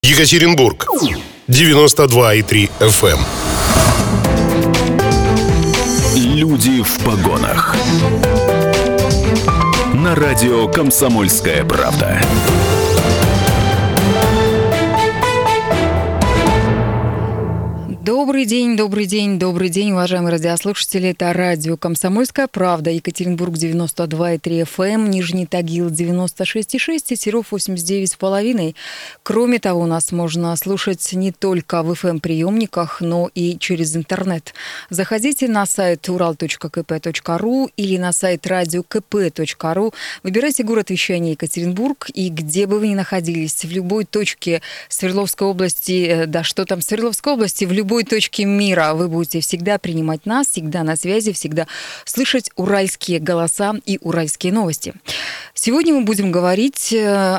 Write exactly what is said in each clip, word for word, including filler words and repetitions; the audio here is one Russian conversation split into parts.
Екатеринбург, девяносто два и три эф эм. Люди в погонах. На радио «Комсомольская правда». Добрый день, добрый день, добрый день, уважаемые радиослушатели. Это радио «Комсомольская правда», Екатеринбург девяносто два и три эф эм, Нижний Тагил девяносто шесть и шесть и Серов восемьдесят девять и пять. Кроме того, нас можно слушать не только в эф эм-приемниках, но и через интернет. Заходите на сайт урал точка ка пэ точка ру или на сайт радио ка пэ точка ру. Выбирайте город вещания Екатеринбург, и где бы вы ни находились, в любой точке Свердловской области, да что там Свердловской области, в любой В любой точке мира вы будете всегда принимать нас, всегда на связи, всегда слышать уральские голоса и уральские новости. Сегодня мы будем говорить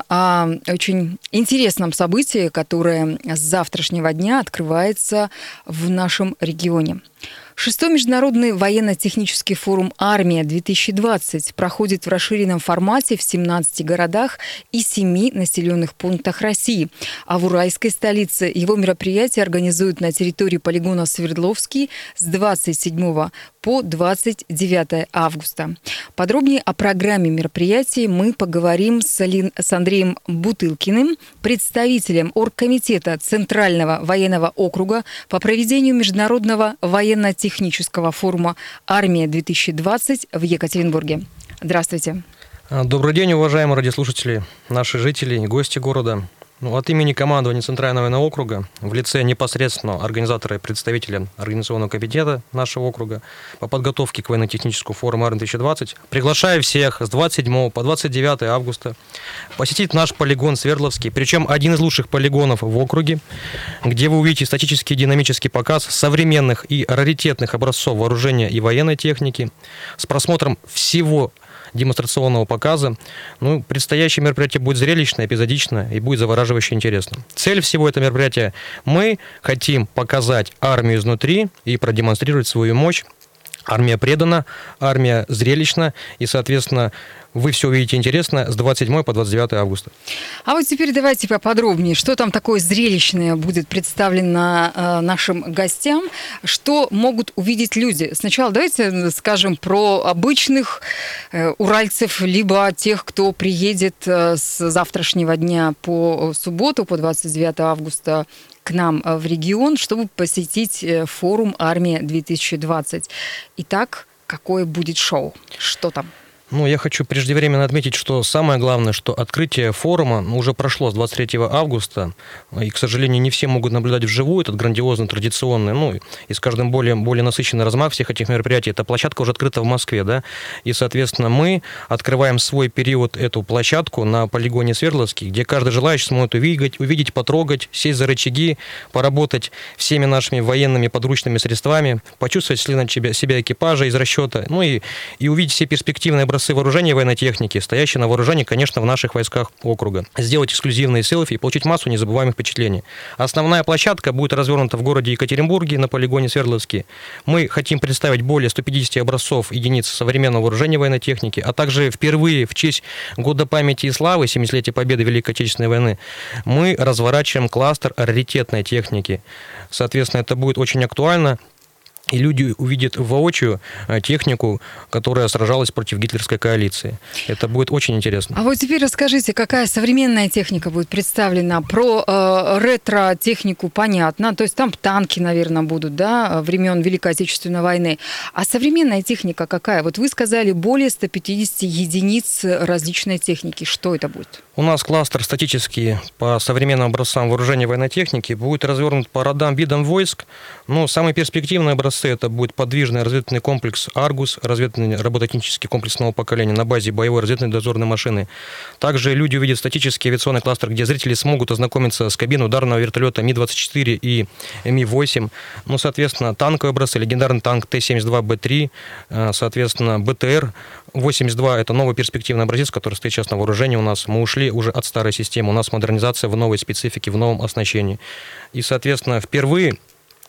о очень интересном событии, которое с завтрашнего дня открывается в нашем регионе. Шестой международный военно-технический форум «Армия-две тысячи двадцать» проходит в расширенном формате в семнадцати городах и семи населенных пунктах России. А в уральской столице его мероприятие организуют на территории полигона Свердловский с двадцать седьмого по двадцать девятое августа. Подробнее о программе мероприятий мы поговорим с, Али... с Андреем Бутылкиным, представителем оргкомитета Центрального военного округа по проведению международного военно-технического форума «Армия-две тысячи двадцать» в Екатеринбурге. Здравствуйте. Добрый день, уважаемые радиослушатели, наши жители и гости города. Ну, от имени командования Центрального военного округа в лице непосредственно организатора и представителя организационного комитета нашего округа по подготовке к военно-техническому форуму «Армия-две тысячи двадцать» приглашаю всех с двадцать седьмого по двадцать девятое августа посетить наш полигон Свердловский, причем один из лучших полигонов в округе, где вы увидите статический динамический показ современных и раритетных образцов вооружения и военной техники с просмотром всего демонстрационного показа. Ну, предстоящее мероприятие будет зрелищное, эпизодичное и будет завораживающе интересно. Цель всего этого мероприятия – мы хотим показать армию изнутри и продемонстрировать свою мощь. Армия предана, армия зрелищна, и, соответственно, вы все увидите интересно с двадцать седьмого по двадцать девятое августа. А вот теперь давайте поподробнее, что там такое зрелищное будет представлено э, нашим гостям, что могут увидеть люди. Сначала давайте скажем про обычных э, уральцев, либо тех, кто приедет э, с завтрашнего дня по субботу, по двадцать девятое августа, к нам в регион, чтобы посетить форум «Армия-две тысячи двадцать». Итак, какое будет шоу? Что там? Ну, я хочу преждевременно отметить, что самое главное, что открытие форума ну, уже прошло с двадцать третьего августа, и, к сожалению, не все могут наблюдать вживую этот грандиозный, традиционный, ну, и с каждым более, более насыщенный размах всех этих мероприятий. Эта площадка уже открыта в Москве, да, и, соответственно, мы открываем свой период, эту площадку на полигоне Свердловский, где каждый желающий сможет увидеть, увидеть, потрогать, сесть за рычаги, поработать всеми нашими военными подручными средствами, почувствовать членов себя экипажа из расчета, ну, и, и увидеть все перспективные образцы вооружения и военной техники, стоящие на вооружении, конечно, в наших войсках округа. Сделать эксклюзивные селфи и получить массу незабываемых впечатлений. Основная площадка будет развернута в городе Екатеринбурге на полигоне Свердловский. Мы хотим представить более ста пятидесяти образцов единиц современного вооружения и военной техники, а также впервые в честь Года памяти и славы, семидесятилетия победы Великой Отечественной войны, мы разворачиваем кластер раритетной техники. Соответственно, это будет очень актуально. И люди увидят воочию технику, которая сражалась против гитлерской коалиции. Это будет очень интересно. А вот теперь расскажите, какая современная техника будет представлена? Про э, ретро-технику понятно. То есть там танки, наверное, будут, да, времен Великой Отечественной войны. А современная техника какая? Вот вы сказали, более ста пятидесяти единиц различной техники. Что это будет? У нас кластер статический по современным образцам вооружения и военной техники будет развернут по родам, видам войск. Но самые перспективные образцы это будет подвижный разведывательный комплекс «Аргус», разведывательный робототехнический комплекс нового поколения на базе боевой разведывательной дозорной машины. Также люди увидят статический авиационный кластер, где зрители смогут ознакомиться с кабиной ударного вертолета Ми двадцать четыре и Ми восемь. Ну, соответственно, танковые образцы, легендарный танк Т семьдесят два Б три, соответственно, Б Т Р восемьдесят два – это новый перспективный образец, который стоит сейчас на вооружении у нас. Мы ушли уже от старой системы, у нас модернизация в новой специфике, в новом оснащении. И, соответственно, впервые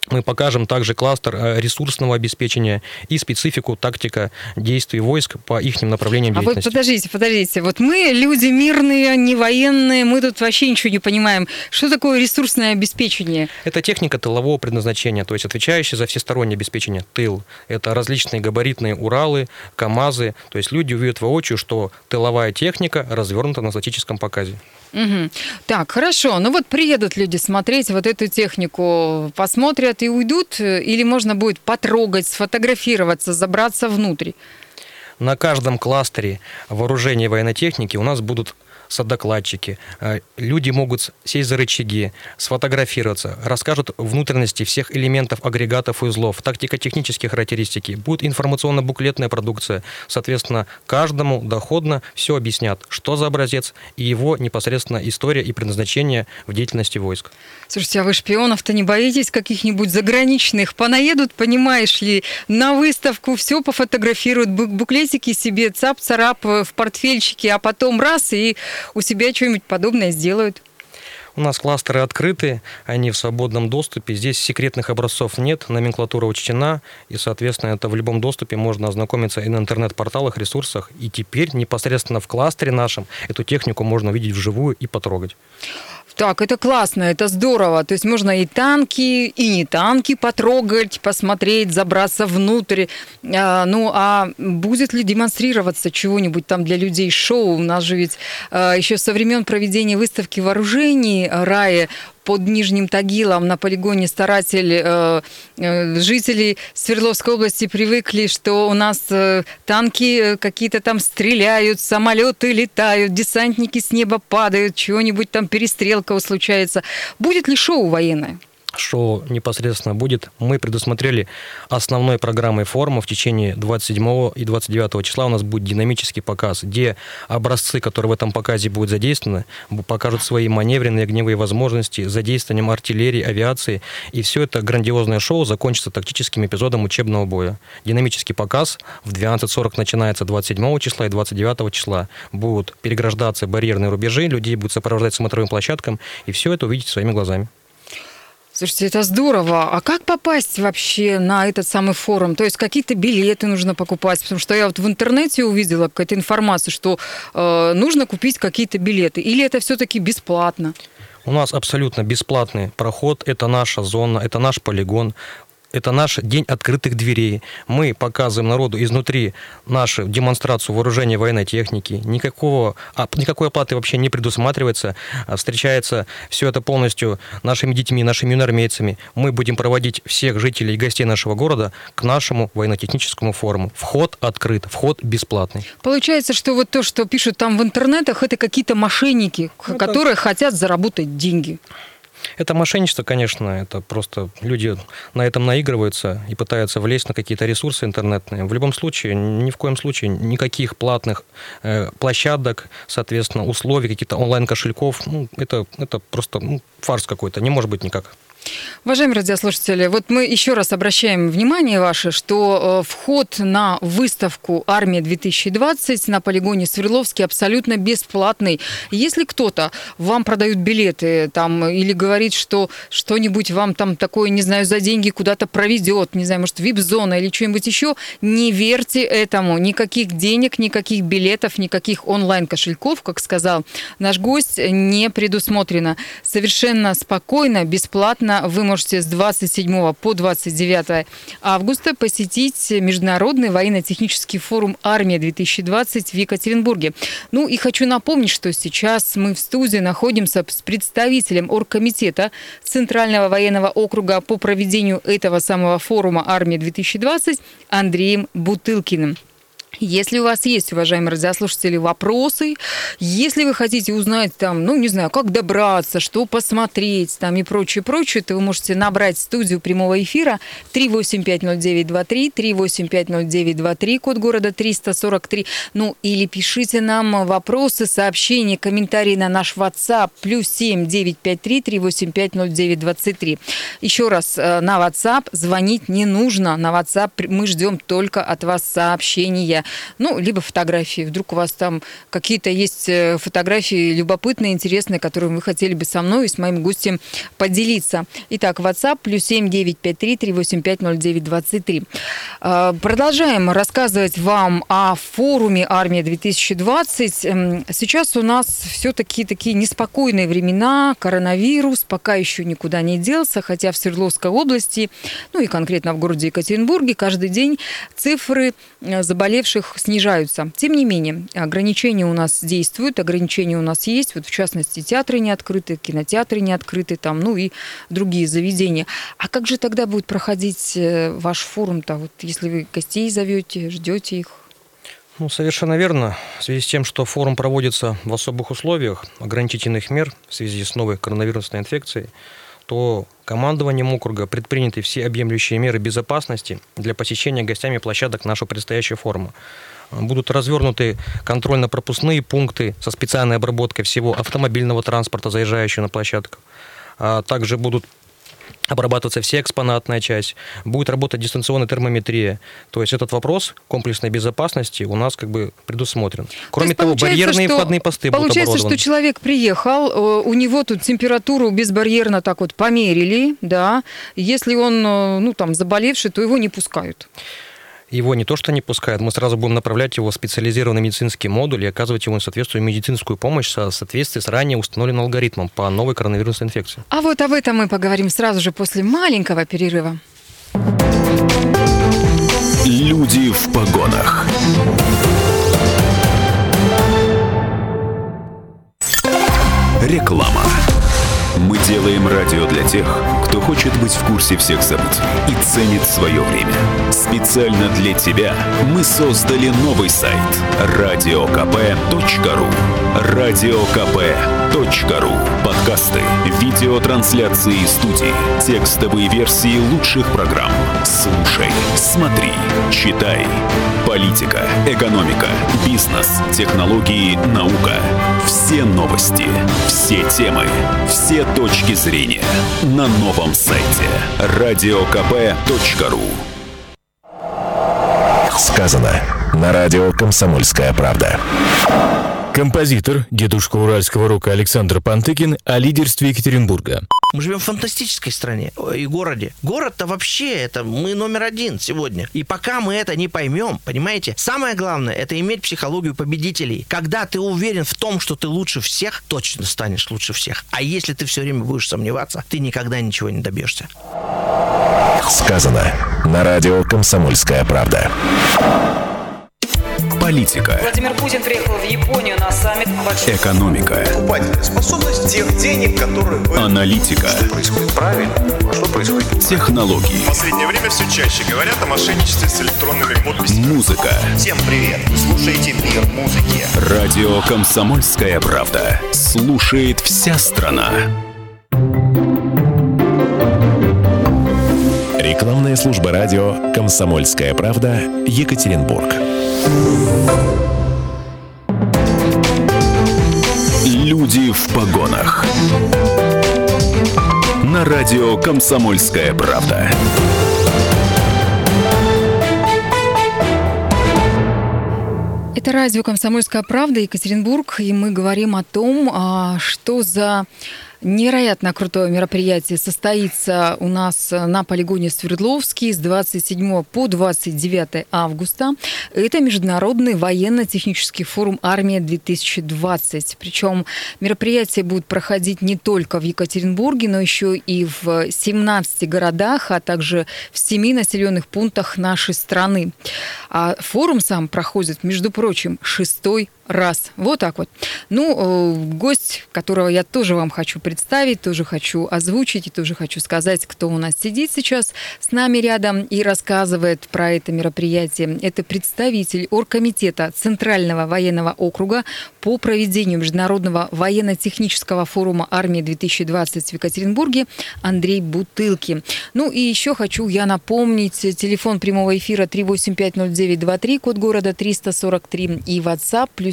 Мы покажем также кластер ресурсного обеспечения и специфику, тактика действий войск по их направлениям деятельности. А вот подождите, подождите. Вот мы люди мирные, не военные, мы тут вообще ничего не понимаем. Что такое ресурсное обеспечение? Это техника тылового предназначения, то есть отвечающая за всестороннее обеспечение тыл. Это различные габаритные Уралы, КАМАЗы. То есть люди увидят воочию, что тыловая техника развернута на статическом показе. Угу. Так, хорошо. Ну вот приедут люди смотреть вот эту технику, посмотрят и уйдут? Или можно будет потрогать, сфотографироваться, забраться внутрь? На каждом кластере вооружения и военной техники у нас будут содокладчики. Люди могут сесть за рычаги, сфотографироваться, расскажут внутренности всех элементов, агрегатов и узлов, тактико-технические характеристики. Будет информационно-буклетная продукция. Соответственно, каждому доходно все объяснят, что за образец и его непосредственно история и предназначение в деятельности войск. Слушайте, а вы шпионов-то не боитесь каких-нибудь заграничных? Понаедут, понимаешь ли, на выставку, все пофотографируют, буклетики себе, цап-царап в портфельчике, а потом раз и у себя что-нибудь подобное сделают. У нас кластеры открыты, они в свободном доступе. Здесь секретных образцов нет, номенклатура учтена, и, соответственно, это в любом доступе можно ознакомиться и на интернет-порталах, ресурсах. И теперь непосредственно в кластере нашем эту технику можно увидеть вживую и потрогать. Так, это классно, это здорово. То есть можно и танки, и не танки потрогать, посмотреть, забраться внутрь. А, ну, а будет ли демонстрироваться чего-нибудь там для людей шоу? У нас же ведь а, еще со времен проведения выставки вооружений РАЭ под Нижним Тагилом на полигоне «Старатель» э, э, жители Свердловской области привыкли, что у нас э, танки какие-то там стреляют, самолеты летают, десантники с неба падают, чего-нибудь там перестрелка случается. Будет ли шоу военное? Шоу непосредственно будет. Мы предусмотрели основной программой форума в течение двадцать седьмого и двадцать девятого числа у нас будет динамический показ, где образцы, которые в этом показе будут задействованы, покажут свои маневренные огневые возможности с задействованием артиллерии, авиации. И все это грандиозное шоу закончится тактическим эпизодом учебного боя. Динамический показ в двенадцать сорок начинается двадцать седьмого числа и двадцать девятого числа. Будут переграждаться барьерные рубежи, людей будут сопровождать смотровым площадкам, и все это увидите своими глазами. Слушайте, это здорово. А как попасть вообще на этот самый форум? То есть какие-то билеты нужно покупать? Потому что я вот в интернете увидела какую-то информацию, что э, нужно купить какие-то билеты. Или это все-таки бесплатно? У нас абсолютно бесплатный проход. Это наша зона, это наш полигон. Это наш день открытых дверей. Мы показываем народу изнутри нашу демонстрацию вооружения военной техники. Никакого, а, никакой оплаты вообще не предусматривается. Встречается все это полностью нашими детьми, нашими юноармейцами. Мы будем проводить всех жителей и гостей нашего города к нашему военно-техническому форуму. Вход открыт, вход бесплатный. Получается, что вот то, что пишут там в интернетах, это какие-то мошенники, ну, которые так хотят заработать деньги. Это мошенничество, конечно, это просто люди на этом наигрываются и пытаются влезть на какие-то ресурсы интернетные. В любом случае, ни в коем случае никаких платных э, площадок, соответственно, условий, каких-то онлайн-кошельков, ну, это, это просто ну, фарс какой-то, не может быть никак. Уважаемые радиослушатели, вот мы еще раз обращаем внимание ваше, что вход на выставку «Армия-две тысячи двадцать» на полигоне Свердловский абсолютно бесплатный. Если кто-то вам продает билеты там, или говорит, что что-нибудь вам там такое, не знаю, за деньги куда-то проведет, не знаю, может, вип-зона или что-нибудь еще, не верьте этому. Никаких денег, никаких билетов, никаких онлайн-кошельков, как сказал наш гость, не предусмотрено. Совершенно спокойно, бесплатно вы можете с двадцать седьмого по двадцать девятое августа посетить Международный военно-технический форум «Армия-две тысячи двадцать» в Екатеринбурге. Ну и хочу напомнить, что сейчас мы в студии находимся с представителем оргкомитета Центрального военного округа по проведению этого самого форума «Армия-две тысячи двадцать» Андреем Бутылкиным. Если у вас есть, уважаемые радиослушатели, вопросы, если вы хотите узнать, там, ну, не знаю, как добраться, что посмотреть, там, и прочее, прочее, то вы можете набрать студию прямого эфира три восемь пять ноль девять два три, три восемь пять ноль девять два три, код города триста сорок три, ну, или пишите нам вопросы, сообщения, комментарии на наш WhatsApp, плюс семь девять пять три, три восемь пять ноль девять двадцать три. Еще раз, на WhatsApp звонить не нужно, на WhatsApp мы ждем только от вас сообщения. время, ну, либо фотографии. Вдруг у вас там какие-то есть фотографии любопытные, интересные, которые вы хотели бы со мной и с моим гостем поделиться. Итак, WhatsApp плюс семь девять пять три три восемь пять ноль девять двадцать три. Продолжаем рассказывать вам о форуме «Армия-две тысячи двадцать». Сейчас у нас все-таки такие неспокойные времена, коронавирус пока еще никуда не делся, хотя в Свердловской области, ну и конкретно в городе Екатеринбурге, каждый день цифры заболевших снижаются. Тем не менее, ограничения у нас действуют, ограничения у нас есть, вот в частности театры не открыты, кинотеатры не открыты, там, ну и другие заведения. А как же тогда будет проходить ваш форум-то, вот если вы гостей зовете, ждете их? Ну, совершенно верно. В связи с тем, что форум проводится в особых условиях ограничительных мер в связи с новой коронавирусной инфекцией, то командованием округа предприняты все объемлющие меры безопасности для посещения гостями площадок нашего предстоящего форума. Будут развернуты контрольно-пропускные пункты со специальной обработкой всего автомобильного транспорта, заезжающего на площадку. А также будут обрабатываться вся экспонатная часть, будет работать дистанционная термометрия. То есть этот вопрос комплексной безопасности у нас как бы предусмотрен. Кроме то того, барьерные что, входные посты будут оборудованы. Получается, что человек приехал, у него тут температуру безбарьерно так вот померили, да. Если он, ну, там, заболевший, то его не пускают. Его не то что не пускают, мы сразу будем направлять его в специализированный медицинский модуль и оказывать ему соответствующую медицинскую помощь в соответствии с ранее установленным алгоритмом по новой коронавирусной инфекции. А вот об этом мы поговорим сразу же после маленького перерыва. Люди в погонах. Реклама. Мы делаем радио для тех, кто хочет быть в курсе всех событий и ценит свое время. Специально для тебя мы создали новый сайт радио ка пэ точка ру. радио ка пэ точка ру. Подкасты, видеотрансляции студии, текстовые версии лучших программ. Слушай, смотри, читай. Политика, экономика, бизнес, технологии, наука. Все новости, все темы, все точки зрения на новом сайте радио ка пэ точка ру. Сказано на радио «Комсомольская правда». Композитор, дедушка уральского рока Александр Пантыкин о лидерстве Екатеринбурга. Мы живем в фантастической стране и городе. Город-то вообще, это мы номер один сегодня. И пока мы это не поймем, понимаете, самое главное, это иметь психологию победителей. Когда ты уверен в том, что ты лучше всех, точно станешь лучше всех. А если ты все время будешь сомневаться, ты никогда ничего не добьешься. Сказано на радио «Комсомольская правда». Политика. Владимир Путин приехал в Японию на саммит. Экономика. Покупательная способность тех денег, которые вы... Аналитика. Что происходит правильно, а что происходит? Технологии. В последнее время все чаще говорят о мошенничестве с электронными подписями. Музыка. Всем привет! Вы слушаете «Мир музыки». Радио «Комсомольская правда». Слушает вся страна. Рекламная служба радио «Комсомольская правда», Екатеринбург. Люди в погонах. На радио «Комсомольская правда». Это радио «Комсомольская правда», Екатеринбург, и мы говорим о том, что за невероятно крутое мероприятие состоится у нас на полигоне Свердловский с двадцать седьмого по двадцать девятое августа. Это Международный военно-технический форум «Армия-две тысячи двадцать». Причем мероприятия будут проходить не только в Екатеринбурге, но еще и в семнадцати городах, а также в семи населенных пунктах нашей страны. А форум сам проходит, между прочим, шестой раз. Вот так вот. Ну, гость, которого я тоже вам хочу представить, тоже хочу озвучить и тоже хочу сказать, кто у нас сидит сейчас с нами рядом и рассказывает про это мероприятие. Это представитель оргкомитета Центрального военного округа по проведению Международного военно-технического форума «Армия-две тысячи двадцать» в Екатеринбурге Андрей Бутылкин. Ну и еще хочу я напомнить, телефон прямого эфира три восемь пять ноль девять два три, код города триста сорок три, и WhatsApp плюс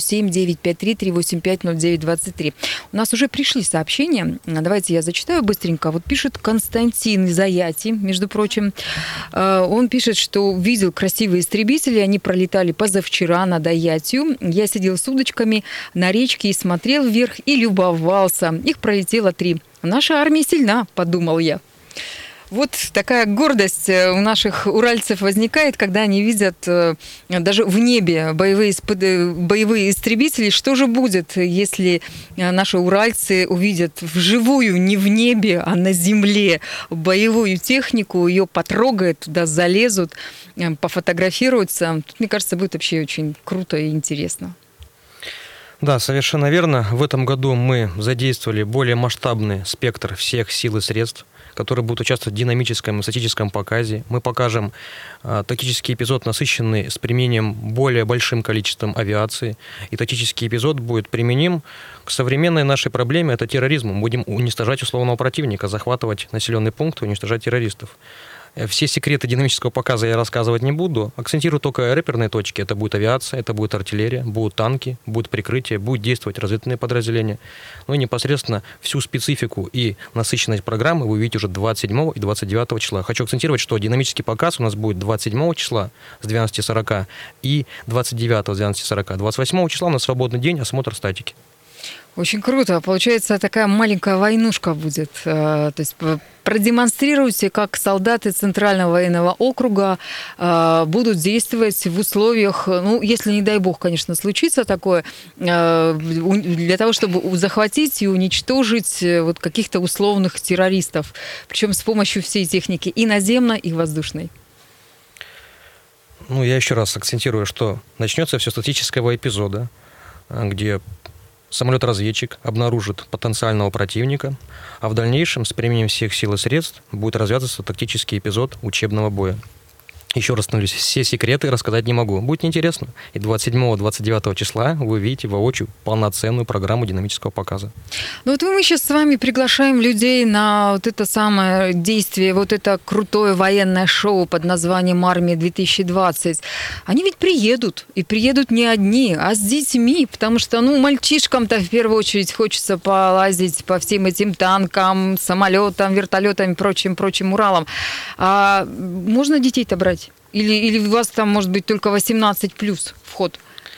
плюс семь девятьсот пятьдесят три триста восемьдесят пять ноль девять двадцать три. У нас уже пришли сообщения. Давайте я зачитаю быстренько. Вот пишет Константин из Аяти, между прочим. Он пишет, что видел красивые истребители. Они пролетали позавчера над Аятью. Я сидел с удочками на речке и смотрел вверх и любовался. Их пролетело три. Наша армия сильна, подумал я. Вот такая гордость у наших уральцев возникает, когда они видят даже в небе боевые, боевые истребители. Что же будет, если наши уральцы увидят вживую, не в небе, а на земле боевую технику, ее потрогают, туда залезут, пофотографируются? Тут, мне кажется, будет вообще очень круто и интересно. Да, совершенно верно. В этом году мы задействовали более масштабный спектр всех сил и средств, которые будут участвовать в динамическом и статическом показе. Мы покажем э, тактический эпизод, насыщенный с применением более большим количеством авиации. И тактический эпизод будет применим к современной нашей проблеме, это терроризм. Мы будем уничтожать условного противника, захватывать населенные пункты, уничтожать террористов. Все секреты динамического показа я рассказывать не буду. Акцентирую только реперные точки. Это будет авиация, это будет артиллерия, будут танки, будет прикрытие, будет действовать разведывательные подразделения. Ну и непосредственно всю специфику и насыщенность программы вы увидите уже двадцать седьмого и двадцать девятого числа. Хочу акцентировать, что динамический показ у нас будет двадцать седьмого числа с двенадцати сорока и двадцать девятого с двенадцати сорока. двадцать восьмого числа у нас свободный день, осмотр статики. Очень круто. Получается, такая маленькая войнушка будет. То есть продемонстрируйте, как солдаты Центрального военного округа будут действовать в условиях, ну, если, не дай бог, конечно, случится такое, для того, чтобы захватить и уничтожить вот каких-то условных террористов. Причем с помощью всей техники и наземной, и воздушной. Ну, я еще раз акцентирую, что начнется все с статического эпизода, где самолет-разведчик обнаружит потенциального противника, а в дальнейшем с применением всех сил и средств будет развязываться тактический эпизод учебного боя. Еще раз становлюсь, все секреты рассказать не могу. Будет неинтересно. И двадцать седьмого - двадцать девятого числа вы увидите воочию полноценную программу динамического показа. Ну вот мы сейчас с вами приглашаем людей на вот это самое действие, вот это крутое военное шоу под названием «Армия-две тысячи двадцать». Они ведь приедут. И приедут не одни, а с детьми. Потому что, ну, мальчишкам-то в первую очередь хочется полазить по всем этим танкам, самолетам, вертолетам и прочим-прочим Уралам. А можно детей-то брать? Или, или у вас там может быть только восемнадцать плюс вход?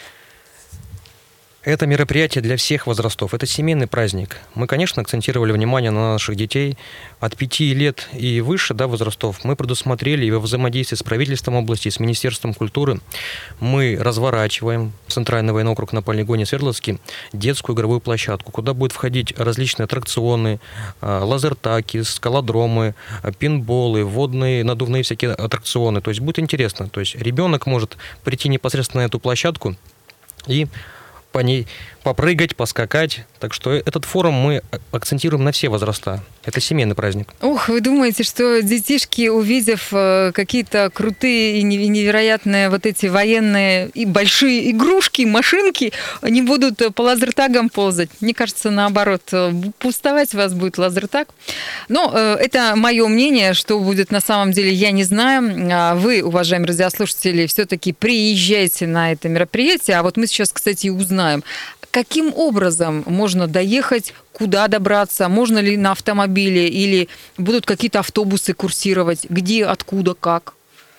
Это мероприятие для всех возрастов. Это семейный праздник. Мы, конечно, акцентировали внимание на наших детей от пяти лет и выше, да, возрастов. Мы предусмотрели и во взаимодействии с правительством области, с Министерством культуры мы разворачиваем Центральный военный округ на полигоне Свердловский детскую игровую площадку, куда будут входить различные аттракционы, лазертаки, скалодромы, пинболы, водные, надувные всякие аттракционы. То есть будет интересно. То есть ребенок может прийти непосредственно на эту площадку и по ней попрыгать, поскакать. Так что этот форум мы акцентируем на все возраста. Это семейный праздник. Ох, вы думаете, что детишки, увидев какие-то крутые и невероятные вот эти военные и большие игрушки, машинки, они будут по лазертагам ползать? Мне кажется, наоборот, пустовать вас будет лазертаг. Но это мое мнение, что будет на самом деле, я не знаю. Вы, уважаемые радиослушатели, все-таки приезжайте на это мероприятие. А вот мы сейчас, кстати, узнаем, каким образом можно доехать, куда добраться, можно ли на автомобиле или будут какие-то автобусы курсировать, где, откуда, как?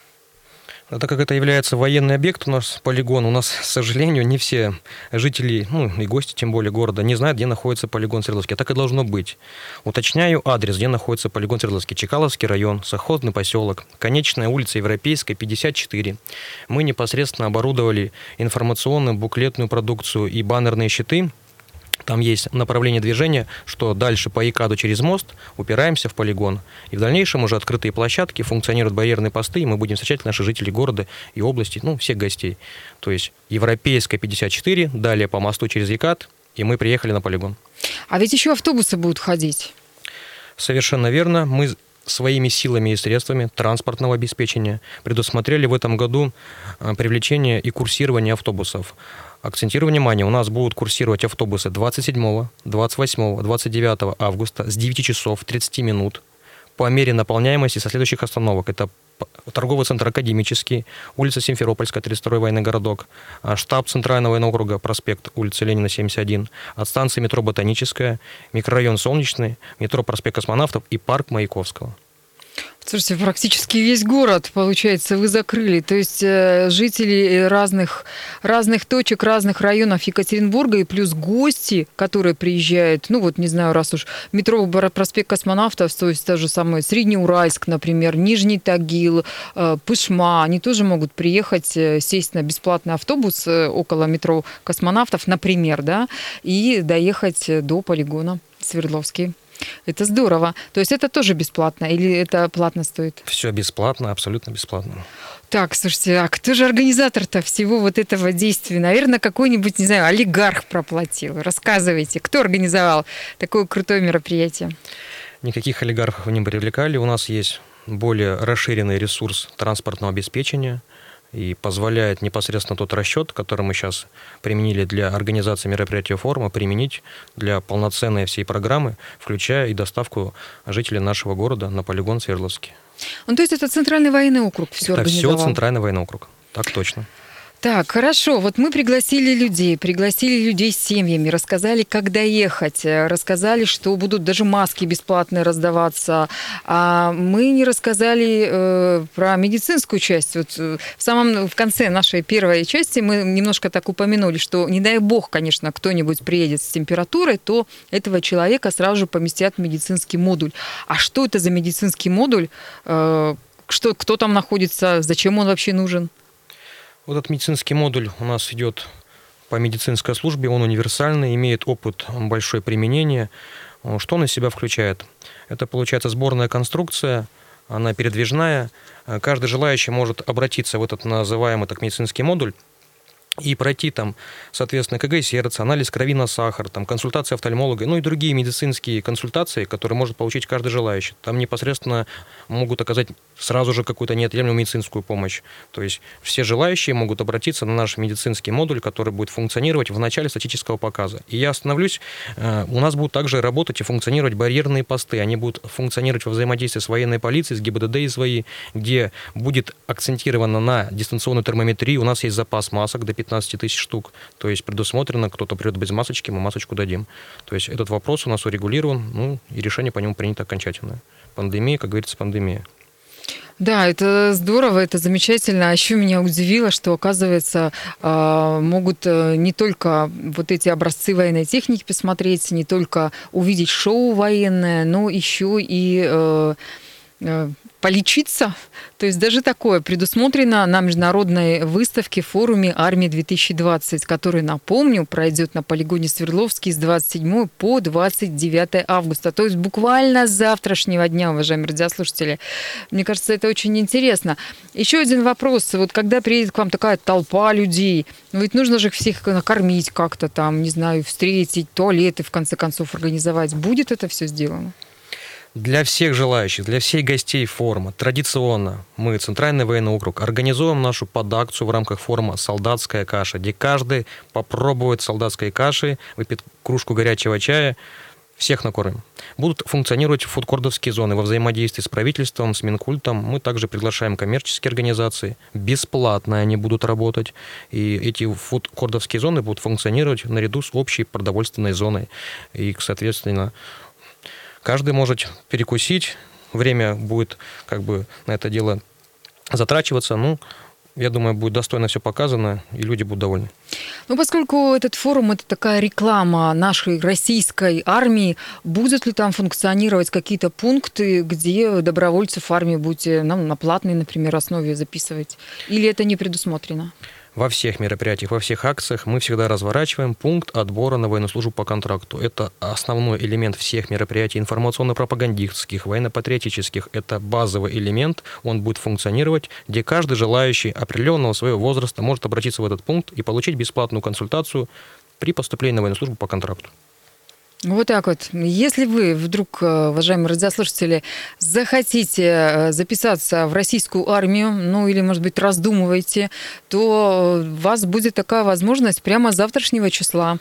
Так как это является военный объект у нас, полигон, у нас, к сожалению, не все жители, ну и гости, тем более города, не знают, где находится полигон Свердловский. А так и должно быть. Уточняю адрес, где находится полигон Свердловский. Чекаловский район, совхозный поселок, конечная улица Европейская, пятьдесят четыре. Мы непосредственно оборудовали информационную буклетную продукцию и баннерные щиты. Там есть направление движения, что дальше по ИКАДу через мост упираемся в полигон. И в дальнейшем уже открытые площадки, функционируют барьерные посты, и мы будем встречать наших жителей города и области, ну, всех гостей. То есть Европейская, пятьдесят четыре, далее по мосту через ИКАД, и мы приехали на полигон. А ведь еще автобусы будут ходить. Совершенно верно. Мы своими силами и средствами транспортного обеспечения предусмотрели в этом году привлечение и курсирование автобусов. Акцентирую внимание, у нас будут курсировать автобусы двадцать седьмого, двадцать восьмого, двадцать девятого августа с девяти часов тридцати минут по мере наполняемости со следующих остановок. Это торговый центр «Академический», улица Симферопольская, тридцать второй военный городок, штаб Центрального военного округа, проспект улица Ленина, семьдесят один, от станции метро «Ботаническая», микрорайон «Солнечный», метро «Проспект Космонавтов» и парк Маяковского. Слушайте, практически весь город, получается, вы закрыли. То есть э, жители разных, разных точек, разных районов Екатеринбурга и плюс гости, которые приезжают, ну вот, не знаю, раз уж метро проспект Космонавтов, то есть то же самое Среднеуральск, например, Нижний Тагил, э, Пышма, они тоже могут приехать, э, сесть на бесплатный автобус э, около метро Космонавтов, например, да, и доехать до полигона Свердловский. Это здорово. То есть это тоже бесплатно или это платно стоит? Все бесплатно, абсолютно бесплатно. Так, слушайте, а кто же организатор-то всего вот этого действия? Наверное, какой-нибудь, не знаю, олигарх проплатил. Рассказывайте, кто организовал такое крутое мероприятие? Никаких олигархов не привлекали. У нас есть более расширенный ресурс транспортного обеспечения и позволяет непосредственно тот расчет, который мы сейчас применили для организации мероприятия форума, применить для полноценной всей программы, включая и доставку жителей нашего города на полигон Свердловский. Ну, то есть это Центральный военный округ все это организовал? Это все Центральный военный округ, так точно. Так, хорошо. Вот мы пригласили людей, пригласили людей с семьями, рассказали, как доехать, рассказали, что будут даже маски бесплатные раздаваться. А мы не рассказали э, про медицинскую часть. Вот в самом в конце нашей первой части мы немножко так упомянули, что не дай бог, конечно, кто-нибудь приедет с температурой, то этого человека сразу же поместят в медицинский модуль. А что это за медицинский модуль? Э, что, кто там находится? Зачем он вообще нужен? Вот этот медицинский модуль у нас идет по медицинской службе, он универсальный, имеет опыт большое применение. Что он из себя включает? Это, получается, сборная конструкция, она передвижная. Каждый желающий может обратиться в этот называемый так, медицинский модуль и пройти там, соответственно, КГ сердца, анализ крови на сахар, там, консультация офтальмолога, ну и другие медицинские консультации, которые может получить каждый желающий. Там непосредственно могут оказать сразу же какую-то неотъемлемую медицинскую помощь. То есть все желающие могут обратиться на наш медицинский модуль, который будет функционировать в начале статического показа. И я остановлюсь, у нас будут также работать и функционировать барьерные посты. Они будут функционировать во взаимодействии с военной полицией, с ГИБДД и СВИ, где будет акцентировано на дистанционную термометрию. У нас есть запас масок до пятнадцать тысяч штук. То есть предусмотрено, кто-то придет без масочки, мы масочку дадим. То есть этот вопрос у нас урегулирован, ну и решение по нему принято окончательное. Пандемия, как говорится, пандемия. Да, это здорово, это замечательно. А еще меня удивило, что, оказывается, могут не только вот эти образцы военной техники посмотреть, не только увидеть шоу военное, но еще и полечиться. То есть даже такое предусмотрено на международной выставке в форуме «Армия-две тысячи двадцать», который, напомню, пройдет на полигоне Свердловский с двадцать седьмого по двадцать девятое августа. То есть буквально с завтрашнего дня, уважаемые радиослушатели. Мне кажется, это очень интересно. Еще один вопрос. Вот когда приедет к вам такая толпа людей, ну ведь нужно же всех накормить как-то там, не знаю, встретить, туалеты в конце концов организовать. Будет это все сделано? Для всех желающих, для всех гостей форума традиционно мы, Центральный военный округ, организуем нашу подакцию в рамках форума «Солдатская каша», где каждый попробует солдатской каши, выпьет кружку горячего чая, всех накормим. Будут функционировать фудкордовские зоны во взаимодействии с правительством, с Минкультом. Мы также приглашаем коммерческие организации. Бесплатно они будут работать. И эти фудкордовские зоны будут функционировать наряду с общей продовольственной зоной. И, соответственно, каждый может перекусить, время будет как бы на это дело затрачиваться. Ну, я думаю, будет достойно все показано, и люди будут довольны. Ну, поскольку этот форум – это такая реклама нашей российской армии, будут ли там функционировать какие-то пункты, где добровольцев армии будете ну, на платной, например, основе записывать? Или это не предусмотрено? Во всех мероприятиях, во всех акциях мы всегда разворачиваем пункт отбора на военную службу по контракту. Это основной элемент всех мероприятий информационно-пропагандистских, военно-патриотических. Это базовый элемент, он будет функционировать, где каждый желающий определенного своего возраста может обратиться в этот пункт и получить бесплатную консультацию при поступлении на военную службу по контракту. Вот так вот. Если вы вдруг, уважаемые радиослушатели, захотите записаться в российскую армию, ну или, может быть, раздумываете, то у вас будет такая возможность прямо с завтрашнего числа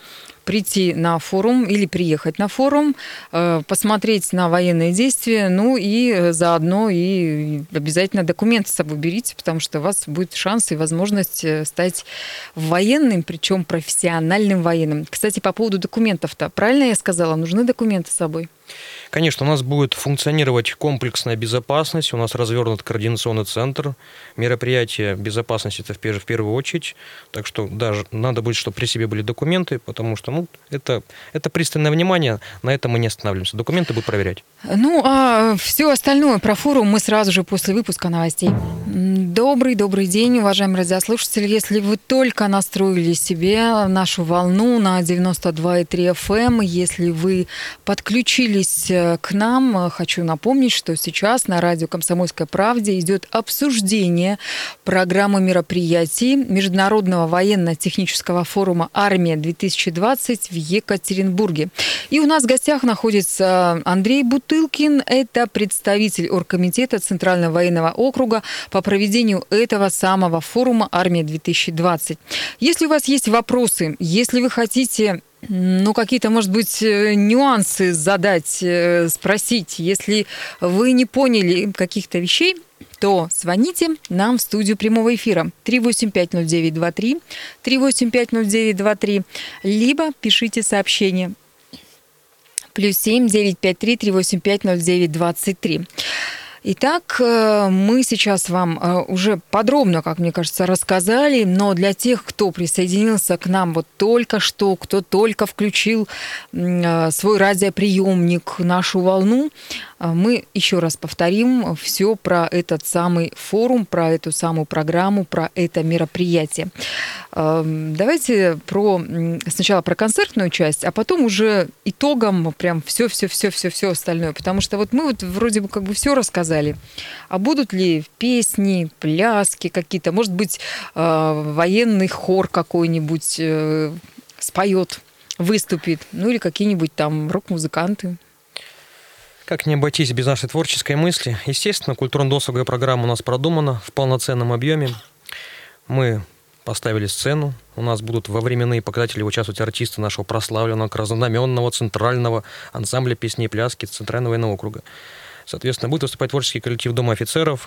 прийти на форум или приехать на форум, посмотреть на военные действия, ну и заодно и обязательно документы с собой берите, потому что у вас будет шанс и возможность стать военным, причем профессиональным военным. Кстати, по поводу документов-то, правильно я сказала, нужны документы с собой? Конечно, у нас будет функционировать комплексная безопасность, у нас развернут координационный центр, мероприятия безопасности это в первую очередь, так что даже надо будет, чтобы при себе были документы, потому что ну, это, это пристальное внимание, на этом мы не останавливаемся, документы будут проверять. Ну, а все остальное про форум мы сразу же после выпуска новостей. Добрый, добрый день, уважаемые радиослушатели. Если вы только настроили себе нашу волну на девяносто два и три эф эм, если вы подключились к нам, хочу напомнить, что сейчас на радио «Комсомольская правда» идет обсуждение программы мероприятий Международного военно-технического форума «Армия-две тысячи двадцать» в Екатеринбурге. И у нас в гостях находится Андрей Бутылкин, это представитель оргкомитета Центрального военного округа по проведению этого самого форума «Армия-две тысячи двадцать». Если у вас есть вопросы, если вы хотите... Ну, какие-то, может быть, нюансы задать, спросить. Если вы не поняли каких-то вещей, то звоните нам в студию прямого эфира три восемь пять ноль девять два три, три восемь пять ноль девять два три, либо пишите сообщение плюс семь девять пять три три восемь пять ноль девять двадцать три. Итак, мы сейчас вам уже подробно, как мне кажется, рассказали, но для тех, кто присоединился к нам вот только что, кто только включил свой радиоприемник, нашу волну, мы еще раз повторим все про этот самый форум, про эту самую программу, про это мероприятие. Давайте про, сначала про концертную часть, а потом уже итогом прям все-все-все-все-все остальное, потому что вот мы вот вроде бы как бы все рассказали. А будут ли песни, пляски какие-то? Может быть, военный хор какой-нибудь споет, выступит, ну или какие-нибудь там рок-музыканты? Как не обойтись без нашей творческой мысли? Естественно, культурно-досуговая программа у нас продумана в полноценном объеме. Мы поставили сцену. У нас будут во временные показатели участвовать артисты нашего прославленного краснознаменного центрального ансамбля песни и пляски Центрального военного округа. Соответственно, будет выступать творческий коллектив Дома офицеров,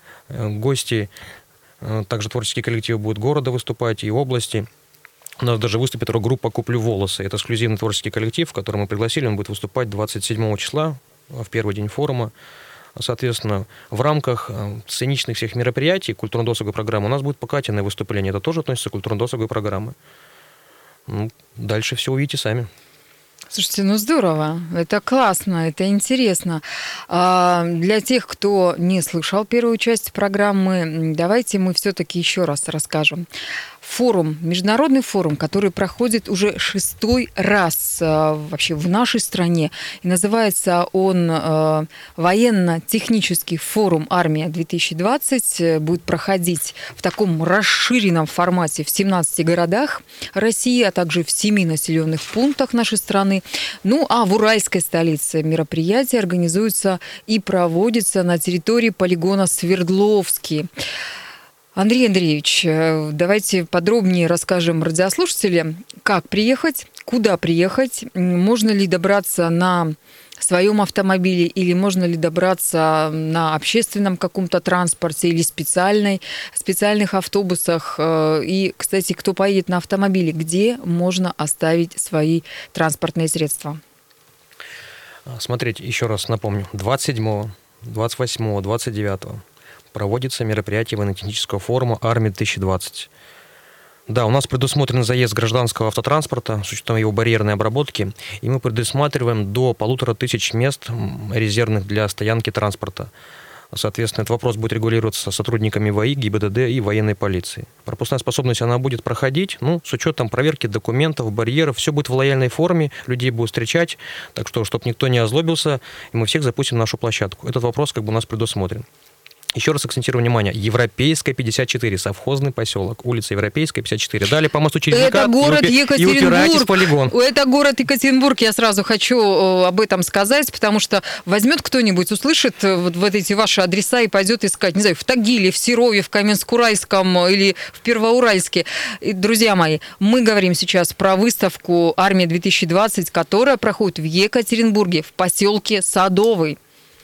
гости, также творческие коллективы будут города выступать и области. У нас даже выступит рок-группа «Куплю волосы». Это эксклюзивный творческий коллектив, который мы пригласили. Он будет выступать двадцать седьмого числа, в первый день форума. Соответственно, в рамках сценичных всех мероприятий культурно-досуговой программы у нас будет покатенное выступление. Это тоже относится к культурно-досуговой программе. Ну, дальше все увидите сами. Слушайте, ну здорово, это классно, это интересно. А для тех, кто не слышал первую часть программы, давайте мы все-таки еще раз расскажем. Форум, международный форум, который проходит уже шестой раз вообще в нашей стране. И называется он военно-технический форум «Армия-две тысячи двадцать». Будет проходить в таком расширенном формате в семнадцати городах России, а также в семи населенных пунктах нашей страны. Ну, а в уральской столице мероприятие организуется и проводится на территории полигона Свердловский. Андрей Андреевич, давайте подробнее расскажем радиослушателям, как приехать, куда приехать, можно ли добраться на своем автомобиле или можно ли добраться на общественном каком-то транспорте или специальной, специальных автобусах. И, кстати, кто поедет на автомобиле, где можно оставить свои транспортные средства? Смотрите, еще раз напомню, двадцать седьмого, двадцать восьмого, двадцать девятого проводится мероприятие военно-технического форума «Армия-две тысячи двадцать». Да, у нас предусмотрен заезд гражданского автотранспорта с учетом его барьерной обработки, и мы предусматриваем до полутора тысяч мест резервных для стоянки транспорта. Соответственно, этот вопрос будет регулироваться сотрудниками ВАИ, ГИБДД и военной полиции. Пропускная способность, она будет проходить, ну, с учетом проверки документов, барьеров, все будет в лояльной форме, людей будут встречать, так что, чтобы никто не озлобился, и мы всех запустим на нашу площадку. Этот вопрос как бы у нас предусмотрен. Еще раз акцентирую внимание. Европейская, пятьдесят четыре, совхозный поселок, улица Европейская, пятьдесят четыре. Далее по мосту через Это Мкад город и, упи- и упираетесь в полигон. Это город Екатеринбург, я сразу хочу об этом сказать, потому что возьмет кто-нибудь, услышит вот, вот эти ваши адреса и пойдет искать, не знаю, в Тагиле, в Серове, в Каменск-Уральском или в Первоуральске. И, друзья мои, мы говорим сейчас про выставку «Армия-две тысячи двадцать», которая проходит в Екатеринбурге, в поселке Садовый.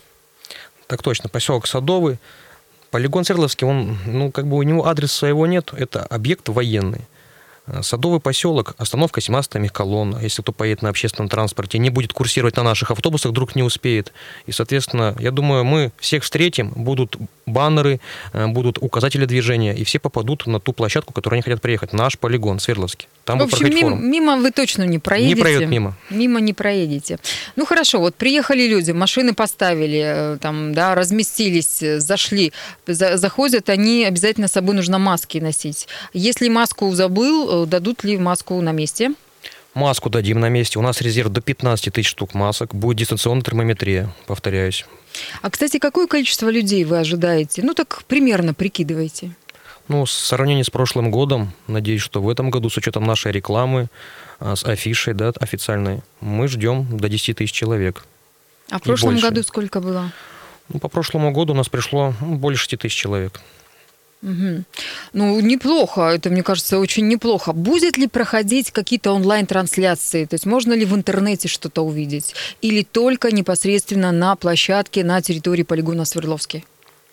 Так точно, поселок Садовый. Полигон Свердловский, он, ну, как бы у него адреса своего нет, это объект военный. Садовый поселок, остановка семнадцатая мехколонна. Если кто поедет на общественном транспорте, не будет курсировать на наших автобусах, вдруг не успеет. И, соответственно, я думаю, мы всех встретим, будут баннеры, будут указатели движения, и все попадут на ту площадку, которую они хотят приехать. Наш полигон Свердловский. Там В общем, мимо, мимо вы точно не проедете. Не проедут мимо. Мимо не проедете. Ну, хорошо, вот приехали люди, машины поставили, там, да, разместились, зашли, за, заходят, они обязательно с собой нужно маски носить. Если маску забыл, дадут ли маску на месте? Маску дадим на месте. У нас резерв до пятнадцать тысяч штук масок. Будет дистанционная термометрия, повторяюсь. А, кстати, какое количество людей вы ожидаете? Ну, так примерно прикидывайте. Ну, в сравнении с прошлым годом, надеюсь, что в этом году, с учетом нашей рекламы, с афишей, да, официальной, мы ждем до десять тысяч человек. А в прошлом году сколько было? Ну, по прошлому году у нас пришло ну, более шесть тысяч человек. Угу. Ну, неплохо, это, мне кажется, очень неплохо. Будет ли проходить какие-то онлайн-трансляции? То есть можно ли в интернете что-то увидеть? Или только непосредственно на площадке на территории полигона Свердловский?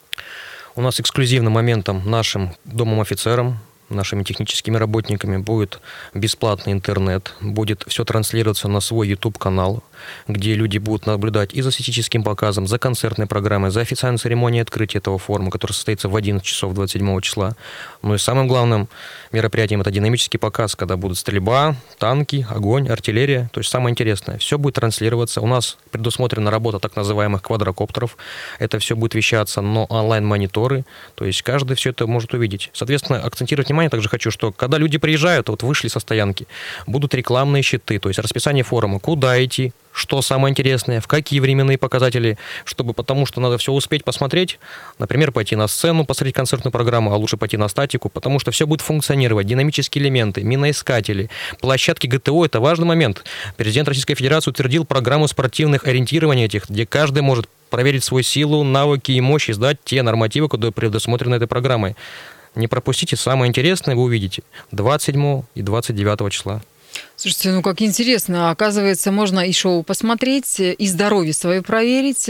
У нас эксклюзивным моментом нашим домом офицерам, нашими техническими работниками будет бесплатный интернет, будет все транслироваться на свой YouTube-канал, где люди будут наблюдать и за сценическим показом, за концертной программой, за официальной церемонией открытия этого форума, который состоится в одиннадцать часов двадцать седьмого числа. Ну и самым главным мероприятием это динамический показ, когда будут стрельба, танки, огонь, артиллерия. То есть самое интересное. Все будет транслироваться. У нас предусмотрена работа так называемых квадрокоптеров. Это все будет вещаться на онлайн-мониторы. То есть каждый все это может увидеть. Соответственно, акцентировать внимание также хочу, что когда люди приезжают, вот вышли со стоянки, будут рекламные щиты, то есть расписание форума, куда идти, что самое интересное, в какие временные показатели, чтобы, потому что надо все успеть посмотреть, например, пойти на сцену, посмотреть концертную программу, а лучше пойти на статику, потому что все будет функционировать, динамические элементы, миноискатели, площадки ГТО, это важный момент. Президент Российской Федерации утвердил программу спортивных ориентирований этих, где каждый может проверить свою силу, навыки и мощь и сдать те нормативы, которые предусмотрены этой программой. Не пропустите, самое интересное вы увидите двадцать седьмого и двадцать девятого числа. Слушайте, ну как интересно. Оказывается, можно и шоу посмотреть, и здоровье свое проверить,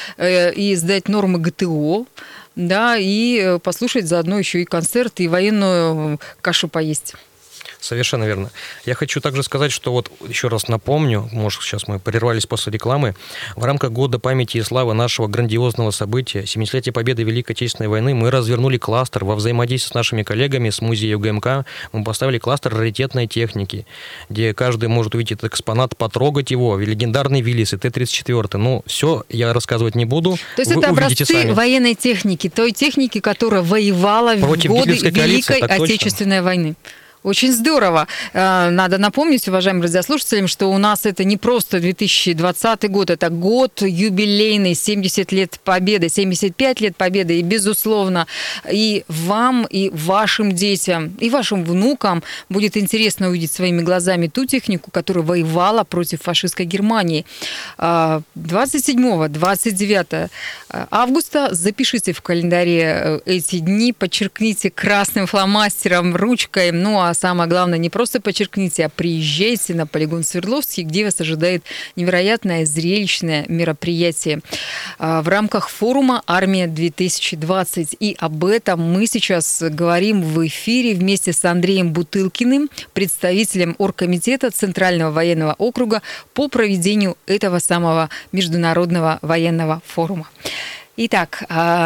и сдать нормы ГТО, да, и послушать заодно еще и концерт, и военную кашу поесть. Совершенно верно. Я хочу также сказать, что вот еще раз напомню, может, сейчас мы прервались после рекламы, в рамках Года памяти и славы нашего грандиозного события, семидесятилетия Победы Великой Отечественной войны, мы развернули кластер во взаимодействии с нашими коллегами с музея УГМК. Мы поставили кластер раритетной техники, где каждый может увидеть этот экспонат, потрогать его, легендарный Виллис и Т тридцать четыре. Ну, все я рассказывать не буду. То есть вы это образцы сами. Военной техники, той техники, которая воевала против в годы Великой Отечественной войны. Очень здорово. Надо напомнить, уважаемым радиослушателям, что у нас это не просто две тысячи двадцатый год, это год юбилейный, семьдесят лет Победы, семьдесят пять лет Победы. И, безусловно, и вам, и вашим детям, и вашим внукам будет интересно увидеть своими глазами ту технику, которая воевала против фашистской Германии. двадцать седьмого - двадцать девятого августа запишите в календаре эти дни, подчеркните красным фломастером, ручкой, ну а самое главное, не просто подчеркните, а приезжайте на полигон Свердловский, где вас ожидает невероятное зрелищное мероприятие в рамках форума «Армия-две тысячи двадцать». И об этом мы сейчас говорим в эфире вместе с Андреем Бутылкиным, представителем оргкомитета Центрального военного округа по проведению этого самого международного военного форума. Итак,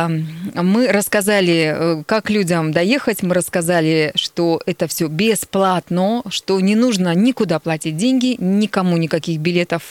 мы рассказали, как людям доехать, мы рассказали, что это все бесплатно, что не нужно никуда платить деньги, никому никаких билетов,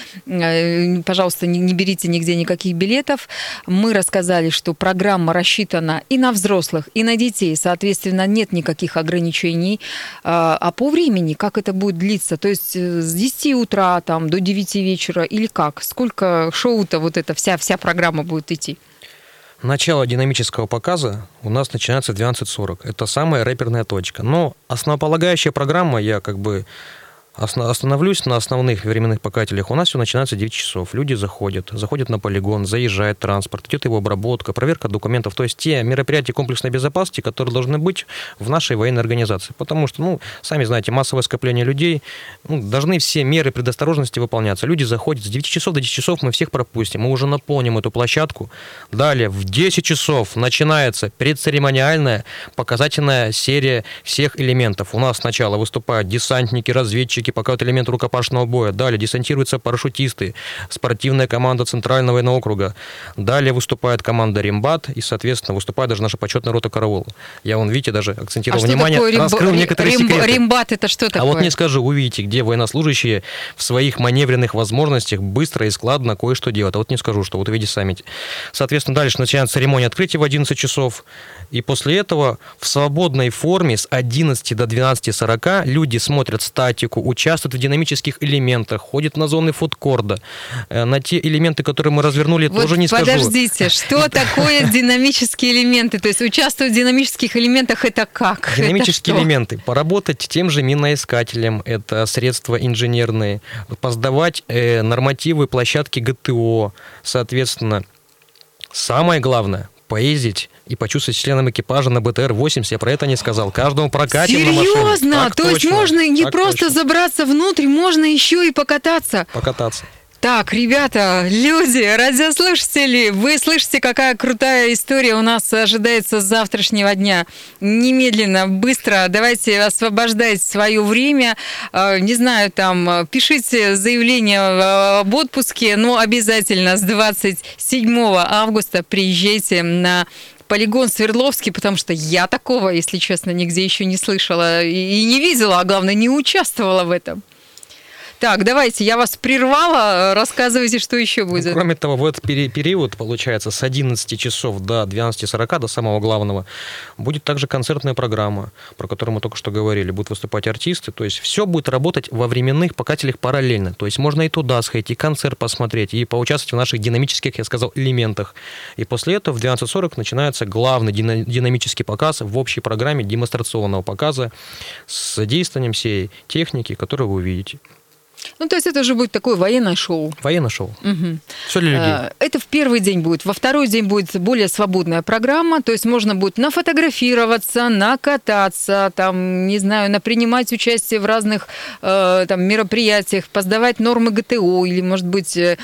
пожалуйста, не берите нигде никаких билетов. Мы рассказали, что программа рассчитана и на взрослых, и на детей, соответственно, нет никаких ограничений. А по времени, как это будет длиться, то есть с десяти утра там, до девяти вечера или как? Сколько шоу-то вот эта вся, вся программа будет идти? Начало динамического показа у нас начинается в двенадцать сорок. Это самая рэперная точка. Но основополагающая программа, я как бы остановлюсь на основных временных показателях. У нас все начинается в девять часов. Люди заходят, заходят на полигон, заезжает транспорт, идет его обработка, проверка документов. То есть те мероприятия комплексной безопасности, которые должны быть в нашей военной организации. Потому что, ну, сами знаете, массовое скопление людей, ну, должны все меры предосторожности выполняться. Люди заходят с девяти часов до десяти часов, мы всех пропустим. Мы уже наполним эту площадку. Далее в десять часов начинается предцеремониальная показательная серия всех элементов. У нас сначала выступают десантники, разведчики, показывают элемент рукопашного боя. Далее десантируются парашютисты, спортивная команда Центрального военного округа. Далее выступает команда Римбат и, соответственно, выступает даже наша почетная рота Караул. Я, вон, видите, даже акцентировал а внимание, Римб... раскрыл некоторые Римб... секреты. Римбат это что такое? А вот не скажу, вы видите, где военнослужащие в своих маневренных возможностях быстро и складно кое-что делают. А вот не скажу, что вот увидите сами. Соответственно, дальше начинается церемония открытия в одиннадцать часов. И после этого в свободной форме с одиннадцати до двенадцати сорока люди смотрят статику, участвуют в динамических элементах, ходят на зоны фудкорда. На те элементы, которые мы развернули, вот тоже не скажу. Подождите, что такое динамические элементы? То есть участвовать в динамических элементах это как? Динамические элементы. Поработать тем же миноискателем, это средства инженерные, поздавать э, нормативы площадки ГТО, соответственно. Самое главное — поездить и почувствовать членом экипажа на бэ тэ эр восемьдесят. Я про это не сказал. Каждому прокатим на машине. Серьезно? То есть можно не просто забраться внутрь, можно еще и покататься? Покататься. Так, ребята, люди, радиослушатели, вы слышите, какая крутая история у нас ожидается с завтрашнего дня. Немедленно, быстро, давайте освобождайте свое время. Не знаю, там, пишите заявление об отпуске, но обязательно с двадцать седьмого августа приезжайте на полигон Свердловский, потому что я такого, если честно, нигде еще не слышала и не видела, а главное, не участвовала в этом. Так, давайте, я вас прервала, рассказывайте, что еще будет. Ну, кроме того, в этот период, получается, с одиннадцати часов до двенадцати сорока, до самого главного, будет также концертная программа, про которую мы только что говорили. Будут выступать артисты, то есть все будет работать во временных показателях параллельно. То есть можно и туда сходить, и концерт посмотреть, и поучаствовать в наших динамических, я сказал, элементах. И после этого в двенадцать сорок начинается главный динамический показ в общей программе демонстрационного показа с действием всей техники, которую вы увидите. Ну, то есть это же будет такое военное шоу. Военное шоу. Угу. Все для людей. Это в первый день будет. Во второй день будет более свободная программа. То есть можно будет нафотографироваться, накататься, там, не знаю, напринимать участие в разных э, там, мероприятиях, поздавать нормы ГТО. Или, может быть, э,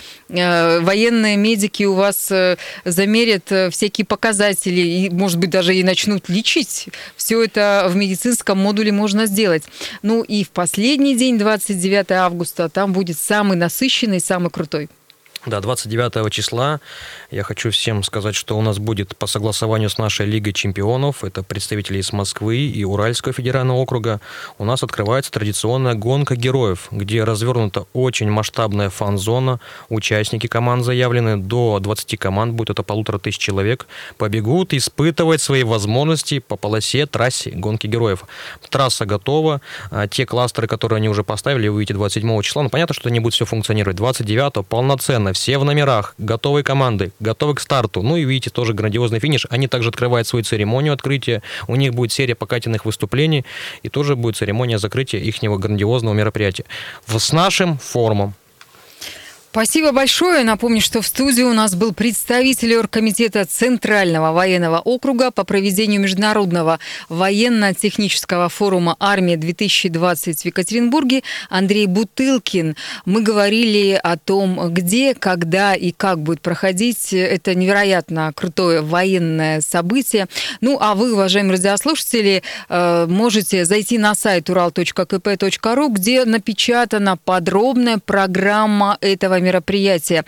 военные медики у вас э, замерят всякие показатели. И, может быть, даже и начнут лечить. Все это в медицинском модуле можно сделать. Ну и в последний день, двадцать девятого августа, там будет самый насыщенный, самый крутой. Да, двадцать девятого числа я хочу всем сказать, что у нас будет по согласованию с нашей Лигой чемпионов, это представители из Москвы и Уральского федерального округа, у нас открывается традиционная гонка героев, где развернута очень масштабная фан-зона, участники команд заявлены, до двадцати команд будет, это полутора тысяч человек, побегут испытывать свои возможности по полосе, трассе гонки героев. Трасса готова, те кластеры, которые они уже поставили, вы увидите двадцать седьмого числа, ну понятно, что не будет все функционировать, двадцать девятого полноценно, все в номерах, готовые команды, готовы к старту. Ну и видите, тоже грандиозный финиш. Они также открывают свою церемонию открытия. У них будет серия покатительных выступлений. И тоже будет церемония закрытия их грандиозного мероприятия. С нашим форумом. Спасибо большое. Напомню, что в студии у нас был представитель оргкомитета Центрального военного округа по проведению международного военно-технического форума «Армия-две тысячи двадцать» в Екатеринбурге Андрей Бутылкин. Мы говорили о том, где, когда и как будет проходить это невероятно крутое военное событие. Ну, а вы, уважаемые радиослушатели, можете зайти на сайт урал точка ка пэ точка ру, где напечатана подробная программа этого мероприятия.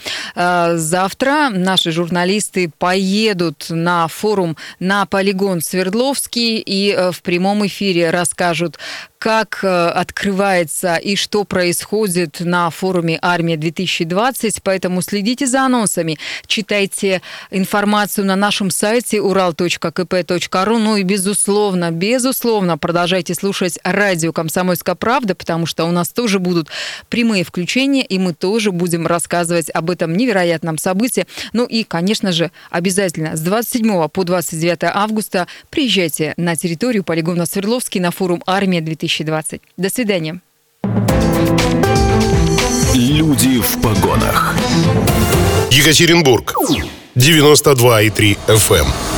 Завтра наши журналисты поедут на форум на полигон Свердловский и в прямом эфире расскажут, как открывается и что происходит на форуме «Армия-две тысячи двадцать». Поэтому следите за анонсами, читайте информацию на нашем сайте урал точка ка пэ точка ру. Ну и, безусловно, безусловно, продолжайте слушать радио «Комсомольская правда», потому что у нас тоже будут прямые включения, и мы тоже будем будем рассказывать об этом невероятном событии. Ну и, конечно же, обязательно с двадцать седьмого по двадцать девятое августа приезжайте на территорию полигона Свердловский на форум «Армия-две тысячи двадцать». До свидания. Люди в погонах. Екатеринбург. девяносто два и три эф эм.